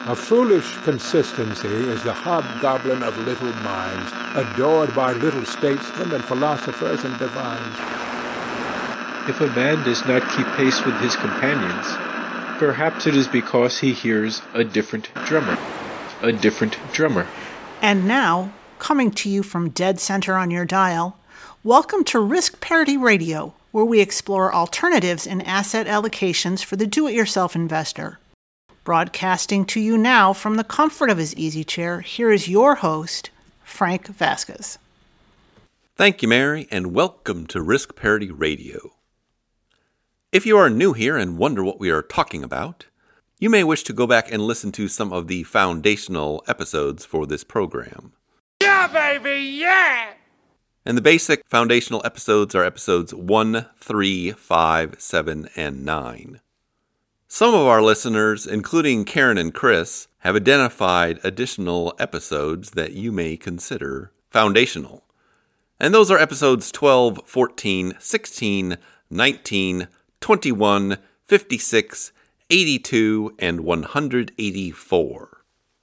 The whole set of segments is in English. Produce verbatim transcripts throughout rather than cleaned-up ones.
A foolish consistency is the hobgoblin of little minds, adored by little statesmen and philosophers and divines. If a man does not keep pace with his companions, perhaps it is because he hears a different drummer. A different drummer. And now, coming to you from dead center on your dial, welcome to Risk Parity Radio, where we explore alternatives in asset allocations for the do-it-yourself investor. Broadcasting to you now from the comfort of his easy chair, here is your host, Frank Vasquez. Thank you, Mary, and welcome to Risk Parity Radio. If you are new here and wonder what we are talking about, you may wish to go back and listen to some of the foundational episodes for this program. Yeah, baby, yeah! And the basic foundational episodes are episodes one, three, five, seven, and nine. Some of our listeners, including Karen and Chris, have identified additional episodes that you may consider foundational. And those are episodes twelve, fourteen, sixteen, nineteen, twenty-one, fifty-six, eighty-two, and one hundred eighty-four.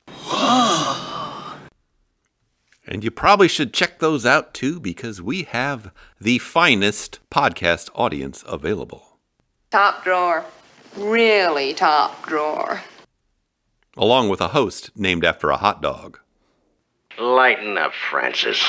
And you probably should check those out too, because we have the finest podcast audience available. Top drawer. Really top drawer. Along with a host named after a hot dog. Lighten up, Francis.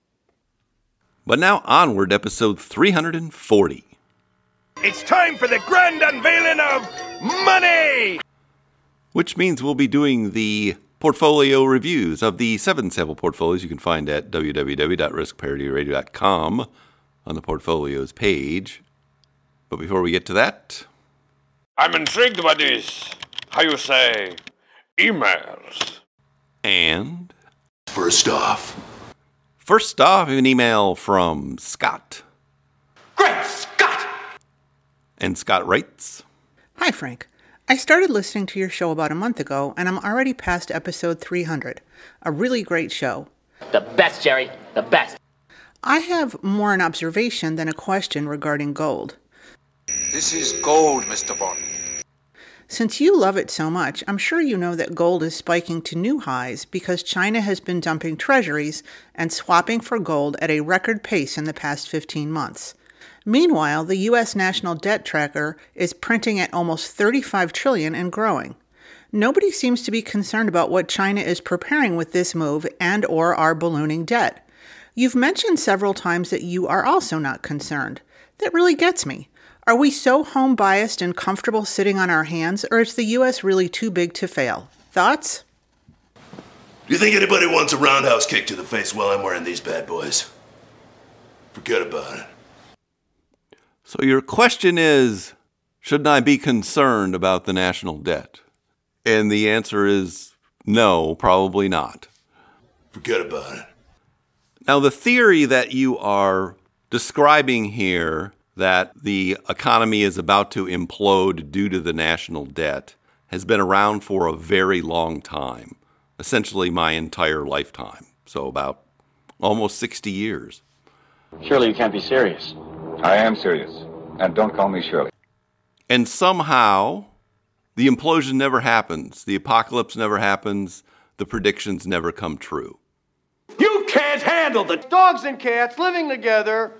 But now onward, episode three hundred forty. It's time for the grand unveiling of money! Which means we'll be doing the portfolio reviews of the seven sample portfolios you can find at w w w dot risk parity radio dot com on the portfolios page. But before we get to that, I'm intrigued by this, how you say, emails. And First off. First off, an email from Scott. Great Scott! And Scott writes, Hi, Frank. I started listening to your show about a month ago, and I'm already past episode three hundred. A really great show. The best, Jerry. The best. I have more an observation than a question regarding gold. This is gold, Mister Bond. Since you love it so much, I'm sure you know that gold is spiking to new highs because China has been dumping treasuries and swapping for gold at a record pace in the past fifteen months. Meanwhile, the U S National Debt Tracker is printing at almost thirty-five trillion dollars and growing. Nobody seems to be concerned about what China is preparing with this move and or our ballooning debt. You've mentioned several times that you are also not concerned. That really gets me. Are we so home-biased and comfortable sitting on our hands, or is the U S really too big to fail? Thoughts? Do you think anybody wants a roundhouse kick to the face while I'm wearing these bad boys? Forget about it. So your question is, shouldn't I be concerned about the national debt? And the answer is no, probably not. Forget about it. Now, the theory that you are describing here, that the economy is about to implode due to the national debt, has been around for a very long time, essentially my entire lifetime, so about almost sixty years. Surely you can't be serious. I am serious, and don't call me Shirley. And somehow, the implosion never happens, the apocalypse never happens, the predictions never come true. You can't handle the dogs and cats living together.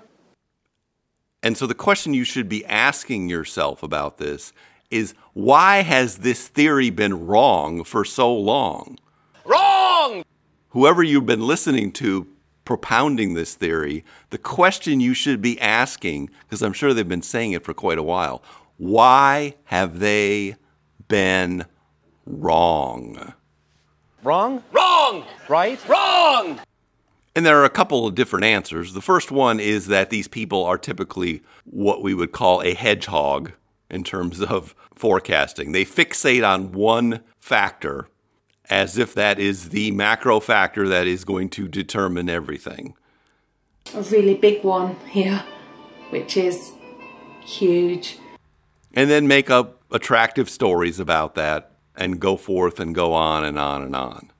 And so the question you should be asking yourself about this is, why has this theory been wrong for so long? Wrong! Whoever you've been listening to propounding this theory, the question you should be asking, because I'm sure they've been saying it for quite a while, why have they been wrong? Wrong? Wrong! Right? Wrong! And there are a couple of different answers. The first one is that these people are typically what we would call a hedgehog in terms of forecasting. They fixate on one factor as if that is the macro factor that is going to determine everything. A really big one here, which is huge. And then make up attractive stories about that and go forth and go on and on and on.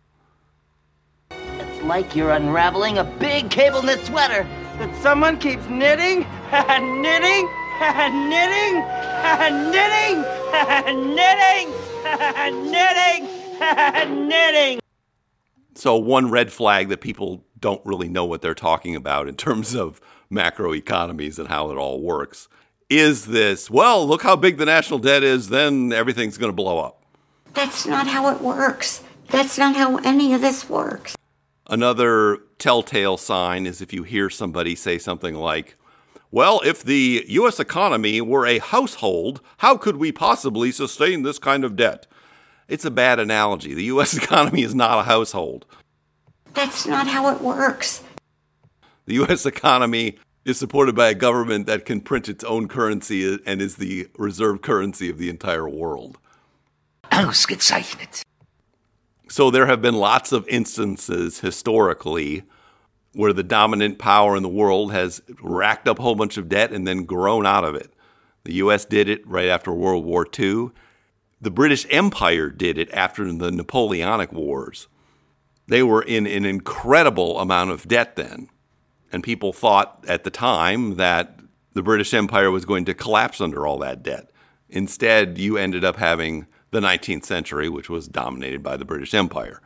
It's like you're unraveling a big cable knit sweater That someone keeps knitting and knitting and knitting and knitting and knitting and knitting Knitting! So one red flag that people don't really know what they're talking about in terms of macroeconomies and how it all works is this, well, look how big the national debt is, then everything's going to blow up. That's not how it works. That's not how any of this works. Another telltale sign is if you hear somebody say something like, well, if the U S economy were a household, how could we possibly sustain this kind of debt? It's a bad analogy. The U S economy is not a household. That's not how it works. The U S economy is supported by a government that can print its own currency and is the reserve currency of the entire world. Ausgezeichnet. So there have been lots of instances historically where the dominant power in the world has racked up a whole bunch of debt and then grown out of it. The U S did it right after World War Two. The British Empire did it after the Napoleonic Wars. They were in an incredible amount of debt then. And people thought at the time that the British Empire was going to collapse under all that debt. Instead, you ended up having the nineteenth century, which was dominated by the British Empire.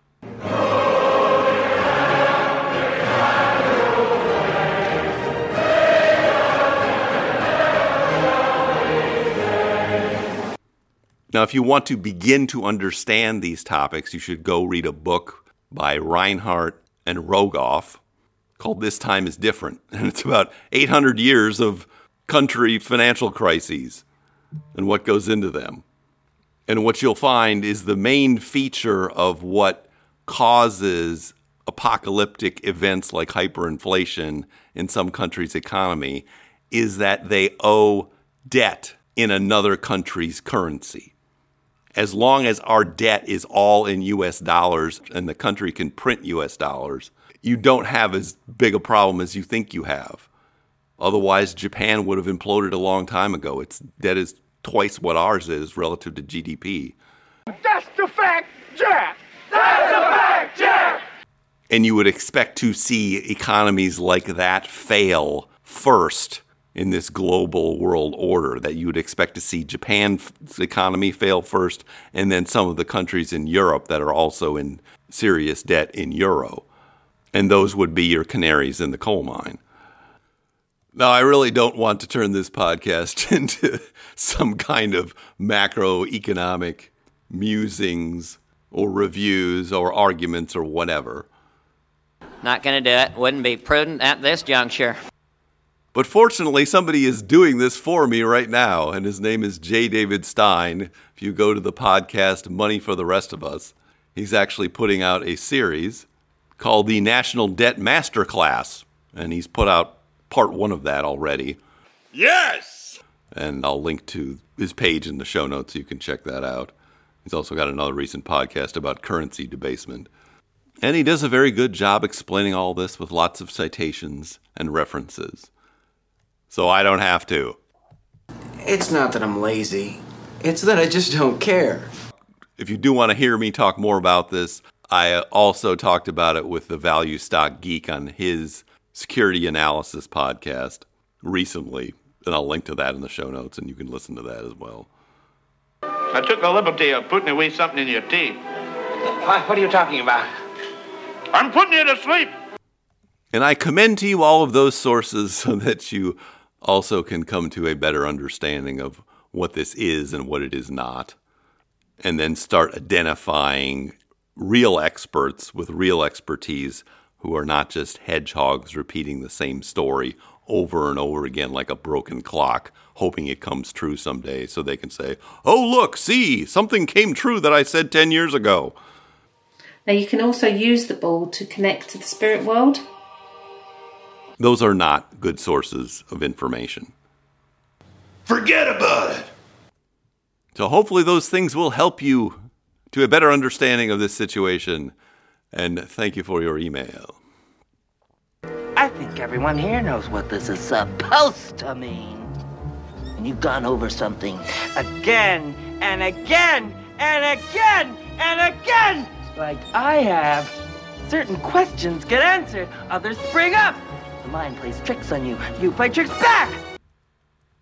Now, if you want to begin to understand these topics, you should go read a book by Reinhardt and Rogoff called This Time is Different. And it's about eight hundred years of country financial crises and what goes into them. And what you'll find is the main feature of what causes apocalyptic events like hyperinflation in some countries' economy is that they owe debt in another country's currency. As long as our debt is all in U S dollars and the country can print U S dollars, you don't have as big a problem as you think you have. Otherwise, Japan would have imploded a long time ago. Its debt is twice what ours is relative to G D P. That's the fact, Jack! That's the fact, Jack! And you would expect to see economies like that fail first in this global world order, that you would expect to see Japan's economy fail first, and then some of the countries in Europe that are also in serious debt in euro. And those would be your canaries in the coal mine. Now, I really don't want to turn this podcast into some kind of macroeconomic musings or reviews or arguments or whatever. Not going to do it. Wouldn't be prudent at this juncture. But fortunately, somebody is doing this for me right now, and his name is J. David Stein. If you go to the podcast Money for the Rest of Us, he's actually putting out a series called the National Debt Masterclass, and he's put out part one of that already. Yes! And I'll link to his page in the show notes so you can check that out. He's also got another recent podcast about currency debasement. And he does a very good job explaining all this with lots of citations and references. So I don't have to. It's not that I'm lazy. It's that I just don't care. If you do want to hear me talk more about this, I also talked about it with the Value Stock Geek on his security analysis podcast recently. And I'll link to that in the show notes, and you can listen to that as well. I took the liberty of putting away something in your tea. What are you talking about? I'm putting you to sleep. And I commend to you all of those sources so that you also can come to a better understanding of what this is and what it is not. And then start identifying real experts with real expertise who are not just hedgehogs repeating the same story over and over again like a broken clock, hoping it comes true someday so they can say, oh, look, see, something came true that I said ten years ago. Now you can also use the ball to connect to the spirit world. Those are not good sources of information. Forget about it! So hopefully those things will help you to a better understanding of this situation. And thank you for your email. I think everyone here knows what this is supposed to mean. And you've gone over something again and again and again and again. Like I have. Certain questions get answered, others spring up. The mind plays tricks on you. You play tricks back.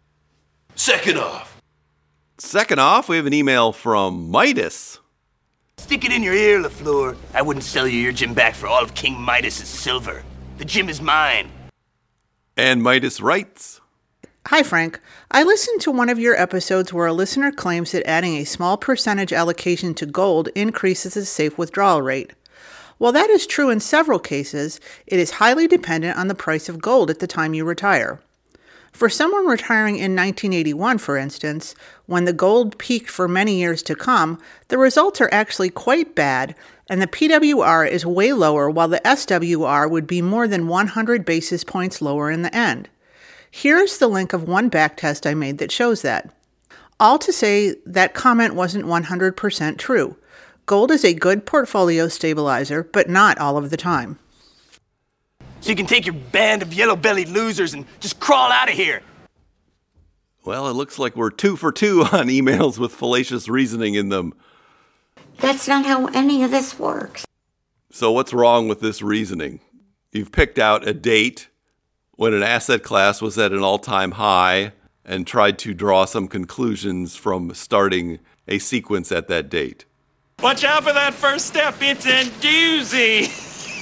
Second off. Second off, we have an email from Midas. Stick it in your ear, LaFleur. I wouldn't sell you your gym back for all of King Midas's silver. The gym is mine. And Midas writes, Hi, Frank. I listened to one of your episodes where a listener claims that adding a small percentage allocation to gold increases the safe withdrawal rate. While that is true in several cases, it is highly dependent on the price of gold at the time you retire. For someone retiring in nineteen eighty-one, for instance, when the gold peaked for many years to come, the results are actually quite bad, and the P W R is way lower while the S W R would be more than one hundred basis points lower in the end. Here's the link of one backtest I made that shows that. All to say that comment wasn't one hundred percent true. Gold is a good portfolio stabilizer, but not all of the time. So you can take your band of yellow-bellied losers and just crawl out of here. Well, it looks like we're two for two on emails with fallacious reasoning in them. That's not how any of this works. So what's wrong with this reasoning? You've picked out a date when an asset class was at an all-time high and tried to draw some conclusions from starting a sequence at that date. Watch out for that first step. It's a doozy.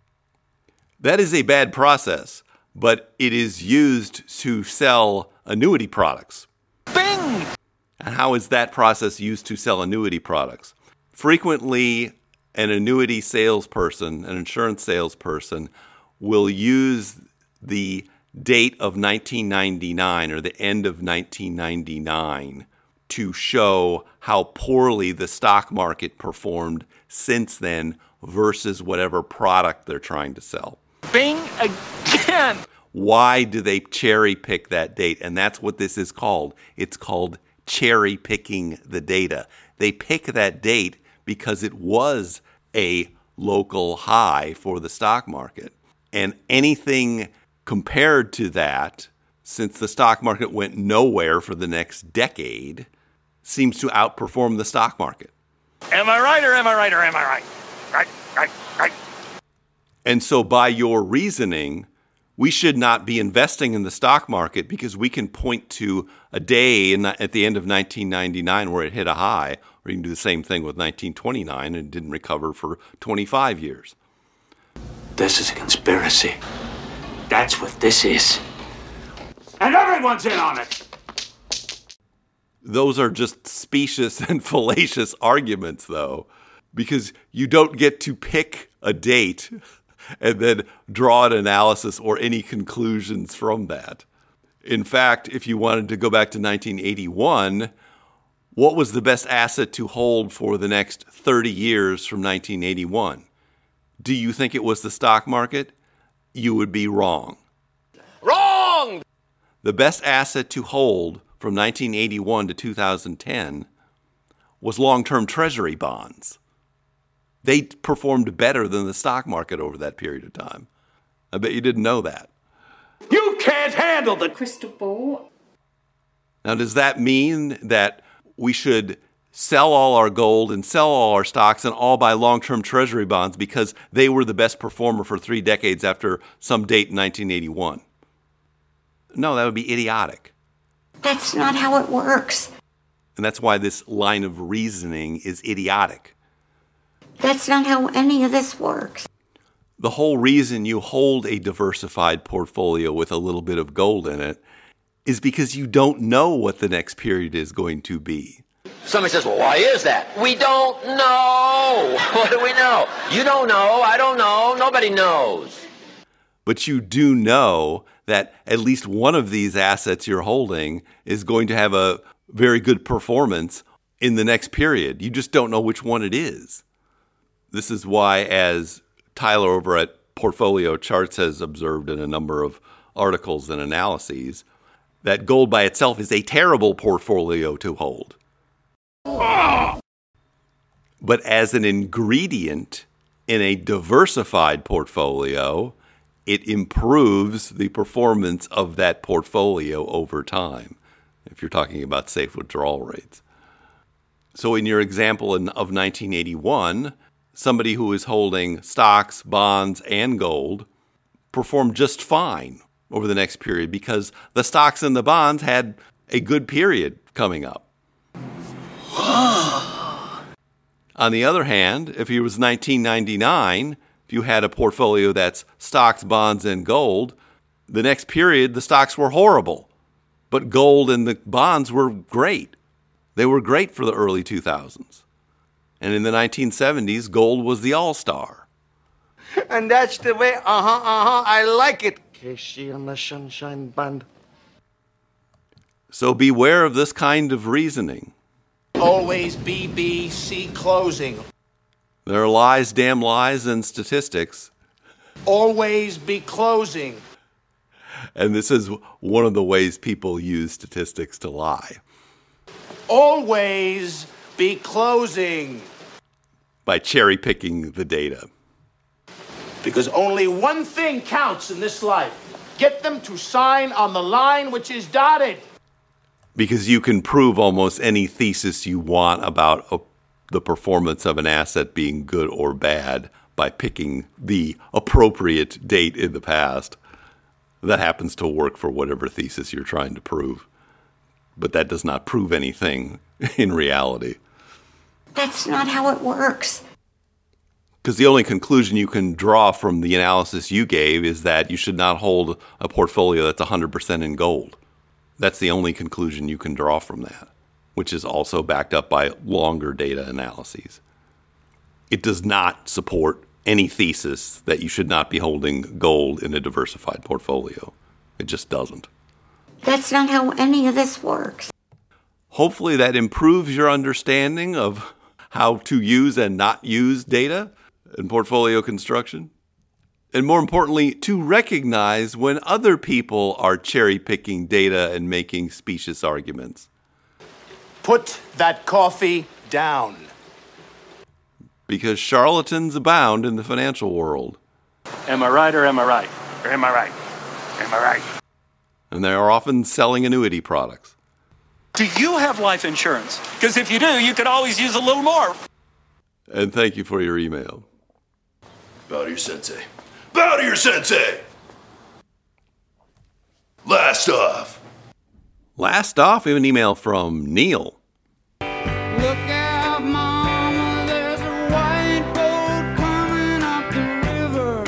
That is a bad process, but it is used to sell annuity products. Bing! And how is that process used to sell annuity products? Frequently, an annuity salesperson, an insurance salesperson, will use the date of nineteen ninety-nine or the end of nineteen ninety-nine to show how poorly the stock market performed since then versus whatever product they're trying to sell. Bing again! Why do they cherry pick that date? And that's what this is called. It's called cherry picking the data. They pick that date because it was a local high for the stock market. And anything compared to that, since the stock market went nowhere for the next decade, seems to outperform the stock market. Am I right or am I right or am I right? Right, right, right. And so by your reasoning, we should not be investing in the stock market because we can point to a day in, at the end of nineteen ninety-nine where it hit a high, or you can do the same thing with nineteen twenty-nine and didn't recover for twenty-five years. This is a conspiracy. That's what this is. And everyone's in on it. Those are just specious and fallacious arguments, though, because you don't get to pick a date and then draw an analysis or any conclusions from that. In fact, if you wanted to go back to nineteen eighty-one, what was the best asset to hold for the next thirty years from nineteen eighty-one? Do you think it was the stock market? You would be wrong. Wrong! The best asset to hold from nineteen eighty-one to two thousand ten was long-term treasury bonds. They performed better than the stock market over that period of time. I bet you didn't know that. You can't handle the crystal ball. Now, does that mean that we should sell all our gold and sell all our stocks and all buy long-term treasury bonds because they were the best performer for three decades after some date in nineteen eighty-one? No, that would be idiotic. That's not how it works. And that's why this line of reasoning is idiotic. That's not how any of this works. The whole reason you hold a diversified portfolio with a little bit of gold in it is because you don't know what the next period is going to be. Somebody says, well, why is that? We don't know. What do we know? You don't know. I don't know. Nobody knows. But you do know that at least one of these assets you're holding is going to have a very good performance in the next period. You just don't know which one it is. This is why, as Tyler over at Portfolio Charts has observed in a number of articles and analyses, that gold by itself is a terrible portfolio to hold. But as an ingredient in a diversified portfolio, it improves the performance of that portfolio over time, if you're talking about safe withdrawal rates. So in your example in, of nineteen eighty-one, somebody who is holding stocks, bonds, and gold performed just fine over the next period because the stocks and the bonds had a good period coming up. On the other hand, if it was nineteen ninety-nine, if you had a portfolio that's stocks, bonds, and gold, the next period, the stocks were horrible. But gold and the bonds were great. They were great for the early two thousands. And in the nineteen seventies, gold was the all-star. And that's the way, uh-huh, uh-huh, I like it. Casey and the Sunshine Band. So beware of this kind of reasoning. Always B B C closing. There are lies, damn lies, and statistics. Always be closing. And this is one of the ways people use statistics to lie. Always be closing. By cherry-picking the data. Because only one thing counts in this life. Get them to sign on the line which is dotted. Because you can prove almost any thesis you want about a, the performance of an asset being good or bad by picking the appropriate date in the past. That happens to work for whatever thesis you're trying to prove. But that does not prove anything in reality. That's not how it works. Because the only conclusion you can draw from the analysis you gave is that you should not hold a portfolio that's one hundred percent in gold. That's the only conclusion you can draw from that, which is also backed up by longer data analyses. It does not support any thesis that you should not be holding gold in a diversified portfolio. It just doesn't. That's not how any of this works. Hopefully that improves your understanding of how to use and not use data in portfolio construction. And more importantly, to recognize when other people are cherry-picking data and making specious arguments. Put that coffee down. Because charlatans abound in the financial world. Am I right or am I right? Or am I right? Am I right? And they are often selling annuity products. Do you have life insurance? Because if you do, you could always use a little more. And thank you for your email. Bow to your sensei. Bow to your sensei! Last off. Last off, we have an email from Neil. Look out, mama, there's a white boat coming up the river.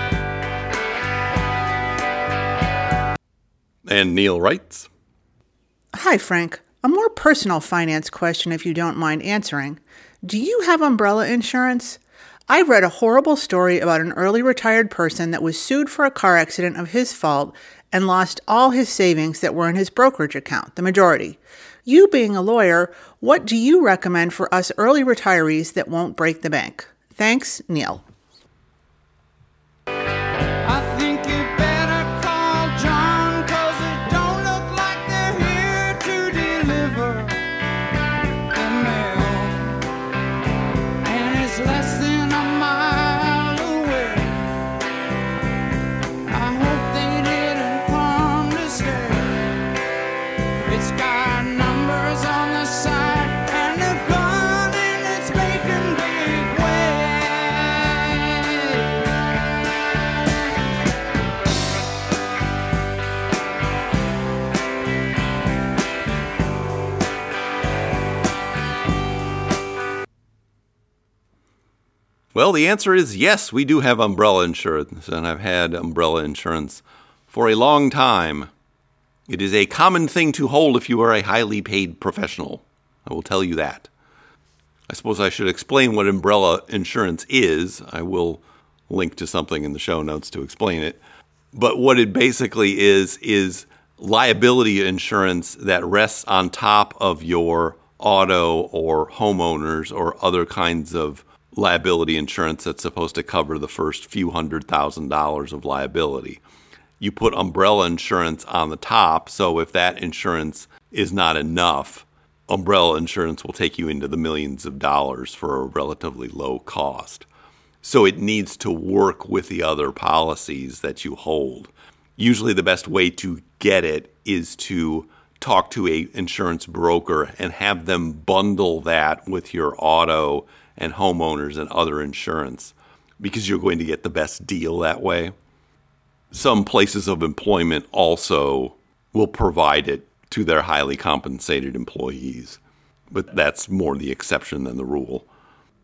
And Neil writes, Hi, Frank. A more personal finance question, if you don't mind answering. Do you have umbrella insurance? I read a horrible story about an early retired person that was sued for a car accident of his fault and lost all his savings that were in his brokerage account, the majority. You being a lawyer, what do you recommend for us early retirees that won't break the bank? Thanks, Neil. I think you better call John, 'cause it don't look like they're here to deliver the mail. And it's less than a mile away. I hope they didn't come to stay. It's got numbers on the side and a gun and it's making big waves. Well, the answer is yes, we do have umbrella insurance, and I've had umbrella insurance for a long time. It is a common thing to hold if you are a highly paid professional. I will tell you that. I suppose I should explain what umbrella insurance is. I will link to something in the show notes to explain it. But what it basically is, is liability insurance that rests on top of your auto or homeowners or other kinds of liability insurance that's supposed to cover the first few hundred thousand dollars of liability. You put umbrella insurance on the top, so if that insurance is not enough, umbrella insurance will take you into the millions of dollars for a relatively low cost. So it needs to work with the other policies that you hold. Usually the best way to get it is to talk to an insurance broker and have them bundle that with your auto and homeowners and other insurance, because you're going to get the best deal that way. Some places of employment also will provide it to their highly compensated employees, but that's more the exception than the rule.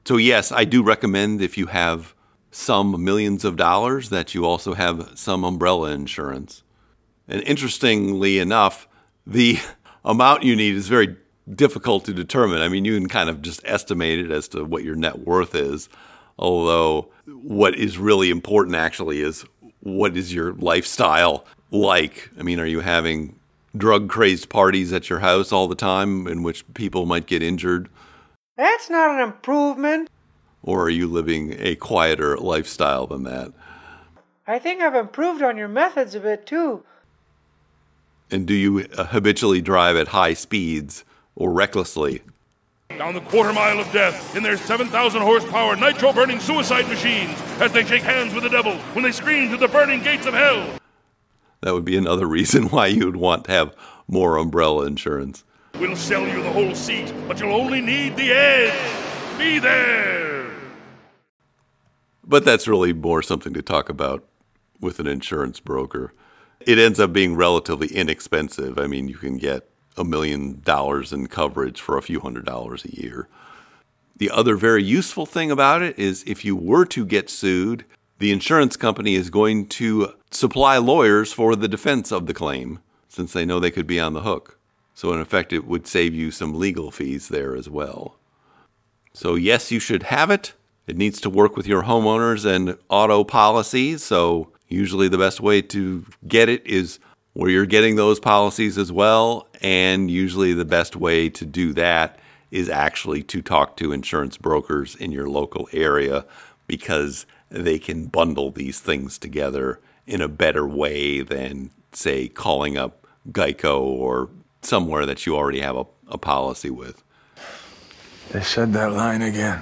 So yes, I do recommend if you have some millions of dollars that you also have some umbrella insurance. And interestingly enough, the amount you need is very difficult to determine. I mean, you can kind of just estimate it as to what your net worth is, although what is really important actually is what is your lifestyle like? I mean, are you having drug-crazed parties at your house all the time in which people might get injured? That's not an improvement. Or are you living a quieter lifestyle than that? I think I've improved on your methods a bit, too. And do you habitually drive at high speeds or recklessly? Down the quarter mile of death in their seven thousand horsepower nitro-burning suicide machines as they shake hands with the devil when they scream to the burning gates of hell. That would be another reason why you would want to have more umbrella insurance. We'll sell you the whole seat, but you'll only need the edge. Be there! But that's really more something to talk about with an insurance broker. It ends up being relatively inexpensive. I mean, you can get a million dollars in coverage for a few hundred dollars a year. The other very useful thing about it is if you were to get sued, the insurance company is going to supply lawyers for the defense of the claim, since they know they could be on the hook. So in effect, it would save you some legal fees there as well. So yes, you should have it. It needs to work with your homeowners and auto policies. So usually the best way to get it is where you're getting those policies as well. And usually the best way to do that is actually to talk to insurance brokers in your local area, because they can bundle these things together in a better way than, say, calling up Geico or somewhere that you already have a, a policy with. They said that line again.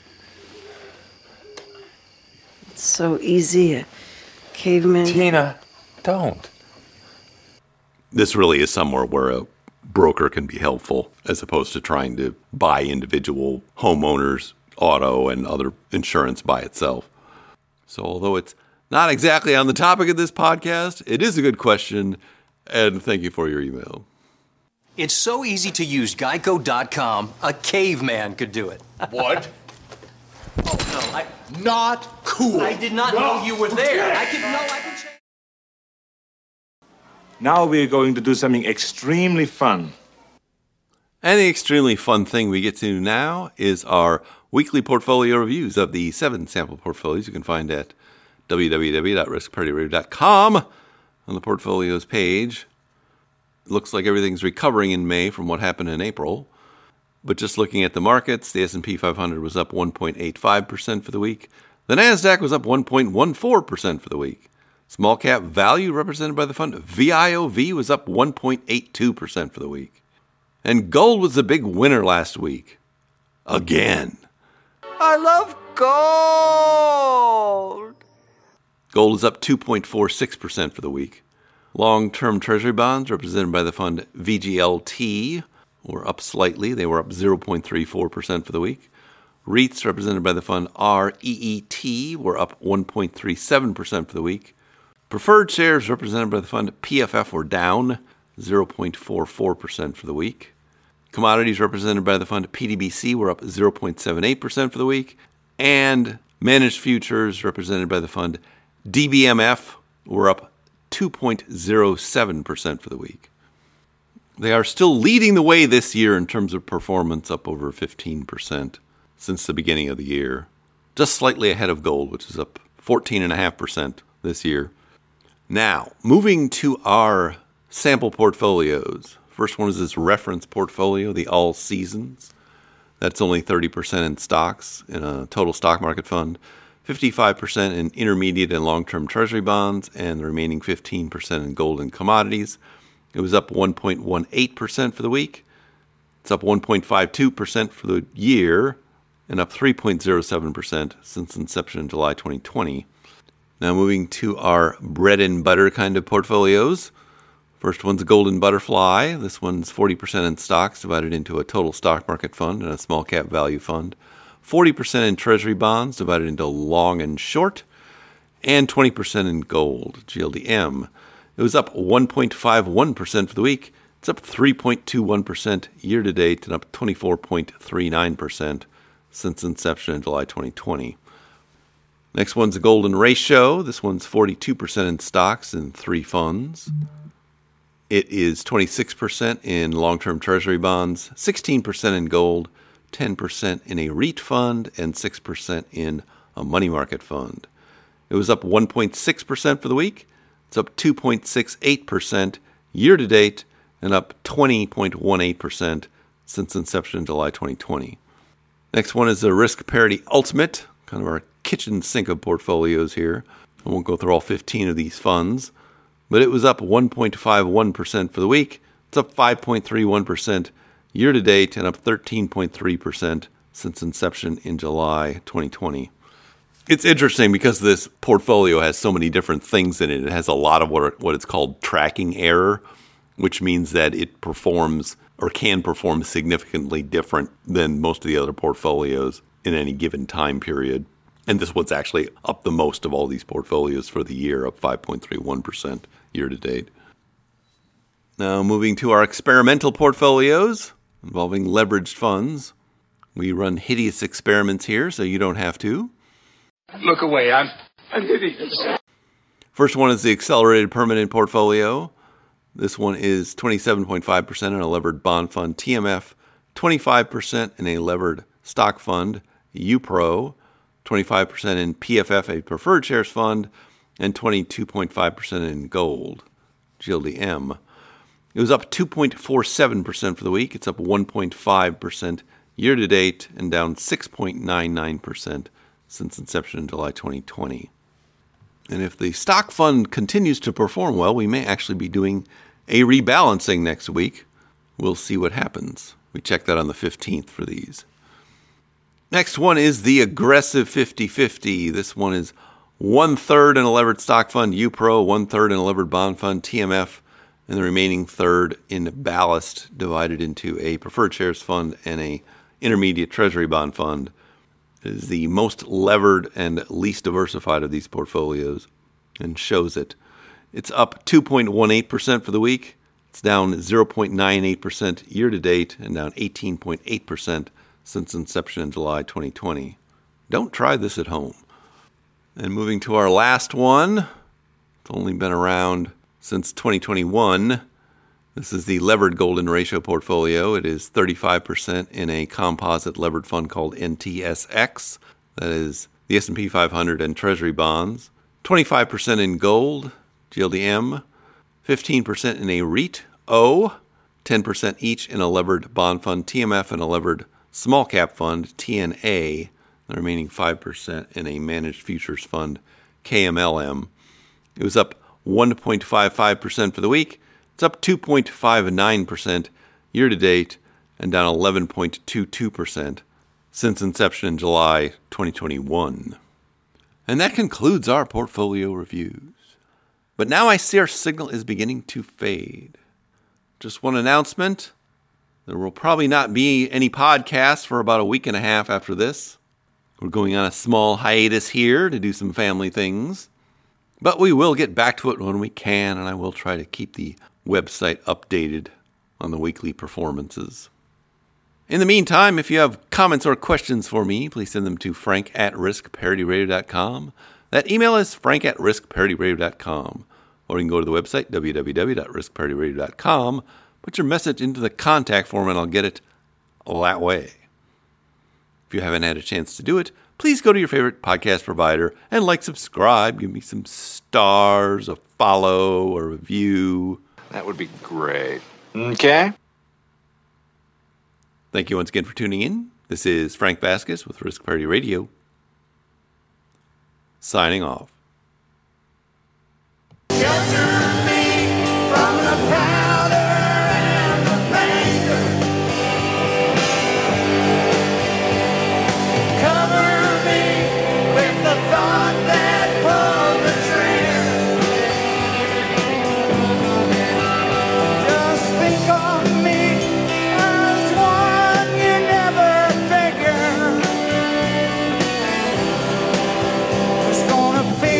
It's so easy, a caveman. Tina, don't. This really is somewhere where a broker can be helpful, as opposed to trying to buy individual homeowners, auto, and other insurance by itself. So although it's not exactly on the topic of this podcast, it is a good question, and thank you for your email. It's so easy to use Geico dot com, a caveman could do it. What? Oh, no, I... Not cool. I did not No. know you were there. I can... No, I can change... Now we're going to do something extremely fun. And the extremely fun thing we get to now is our weekly portfolio reviews of the seven sample portfolios you can find at w w w dot risk party radio dot com on the portfolios page. It looks like everything's recovering in May from what happened in April. But just looking at the markets, the S and P five hundred was up one point eight five percent for the week. The NASDAQ was up one point one four percent for the week. Small cap value, represented by the fund V I O V, was up one point eight two percent for the week. And gold was the big winner last week. Again. I love gold. Gold is up two point four six percent for the week. Long-term treasury bonds, represented by the fund V G L T, were up slightly. They were up zero point three four percent for the week. REITs, represented by the fund R E E T, were up one point three seven percent for the week. Preferred shares, represented by the fund P F F, were down zero point four four percent for the week. Commodities, represented by the fund P D B C, were up zero point seven eight percent for the week. And managed futures, represented by the fund D B M F, were up two point zero seven percent for the week. They are still leading the way this year in terms of performance, up over fifteen percent since the beginning of the year. Just slightly ahead of gold, which is up fourteen point five percent this year. Now, moving to our sample portfolios. First one is this reference portfolio, the All Seasons. That's only thirty percent in stocks in a total stock market fund, fifty-five percent in intermediate and long-term treasury bonds, and the remaining fifteen percent in gold and commodities. It was up one point one eight percent for the week. It's up one point five two percent for the year, and up three point zero seven percent since inception in July twenty twenty. Now moving to our bread and butter kind of portfolios. First one's a Golden Butterfly. This one's forty percent in stocks, divided into a total stock market fund and a small cap value fund. forty percent in treasury bonds, divided into long and short. And twenty percent in gold, G L D M. It was up one point five one percent for the week. It's up three point two one percent year to date and up twenty-four point three nine percent since inception in July twenty twenty. Next one's the Golden Ratio. This one's forty-two percent in stocks and three funds. It is twenty-six percent in long-term treasury bonds, sixteen percent in gold, ten percent in a REIT fund, and six percent in a money market fund. It was up one point six percent for the week. It's up two point six eight percent year-to-date and up twenty point one eight percent since inception in July twenty twenty. Next one is the Risk Parity Ultimate, kind of our kitchen sink of portfolios here. I won't go through all fifteen of these funds, but it was up one point five one percent for the week. It's up five point three one percent year-to-date and up thirteen point three percent since inception in July twenty twenty. It's interesting because this portfolio has so many different things in it. It has a lot of what are, what it's called tracking error, which means that it performs or can perform significantly different than most of the other portfolios in any given time period. And this one's actually up the most of all these portfolios for the year, up five point three one percent year-to-date. Now moving to our experimental portfolios involving leveraged funds. We run hideous experiments here, so you don't have to. Look away, I'm, I'm hideous. First one is the Accelerated Permanent Portfolio. This one is twenty-seven point five percent in a levered bond fund, T M F, twenty-five percent in a levered stock fund, U P R O, twenty-five percent in P F F, a preferred shares fund, and twenty-two point five percent in gold, G L D M. It was up two point four seven percent for the week. It's up one point five percent year-to-date and down six point nine nine percent since inception in July twenty twenty. And if the stock fund continues to perform well, we may actually be doing a rebalancing next week. We'll see what happens. We check that on the fifteenth for these. Next one is the Aggressive fifty fifty. This one is one-third in a levered stock fund, U P R O, one-third in a levered bond fund, T M F, and the remaining third in ballast, divided into a preferred shares fund and a intermediate treasury bond fund. It is the most levered and least diversified of these portfolios and shows it. It's up two point one eight percent for the week. It's down zero point nine eight percent year-to-date and down eighteen point eight percent since inception in July twenty twenty. Don't try this at home. And moving to our last one, it's only been around since twenty twenty-one. This is the Levered Golden Ratio portfolio. It is thirty-five percent in a composite levered fund called N T S X. That is the S and P five hundred and Treasury bonds. twenty-five percent in gold, G L D M. fifteen percent in a REIT, O. ten percent each in a levered bond fund, T M F, and a levered small cap fund, T N A. The remaining five percent in a managed futures fund, K M L M. It was up one point five five percent for the week. It's up two point five nine percent year-to-date and down eleven point two two percent since inception in July twenty twenty-one. And that concludes our portfolio reviews. But now I see our signal is beginning to fade. Just one announcement. There will probably not be any podcasts for about a week and a half after this. We're going on a small hiatus here to do some family things. But we will get back to it when we can, and I will try to keep the website updated on the weekly performances. In the meantime, if you have comments or questions for me, please send them to frank at risk parody radio dot com. That email is frank at risk parody radio dot com. Or you can go to the website, w w w dot risk parody radio dot com, put your message into the contact form, and I'll get it that way. If you haven't had a chance to do it, please go to your favorite podcast provider and like, subscribe, give me some stars, a follow, a review. That would be great. Okay. Thank you once again for tuning in. This is Frank Vasquez with Risk Parody Radio, signing off. Gonna feel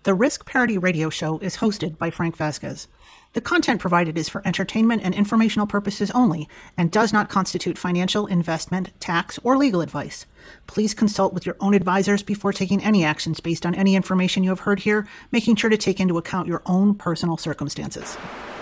The Risk Parity Radio Show is hosted by Frank Vasquez. The content provided is for entertainment and informational purposes only and does not constitute financial, investment, tax, or legal advice. Please consult with your own advisors before taking any actions based on any information you have heard here, making sure to take into account your own personal circumstances.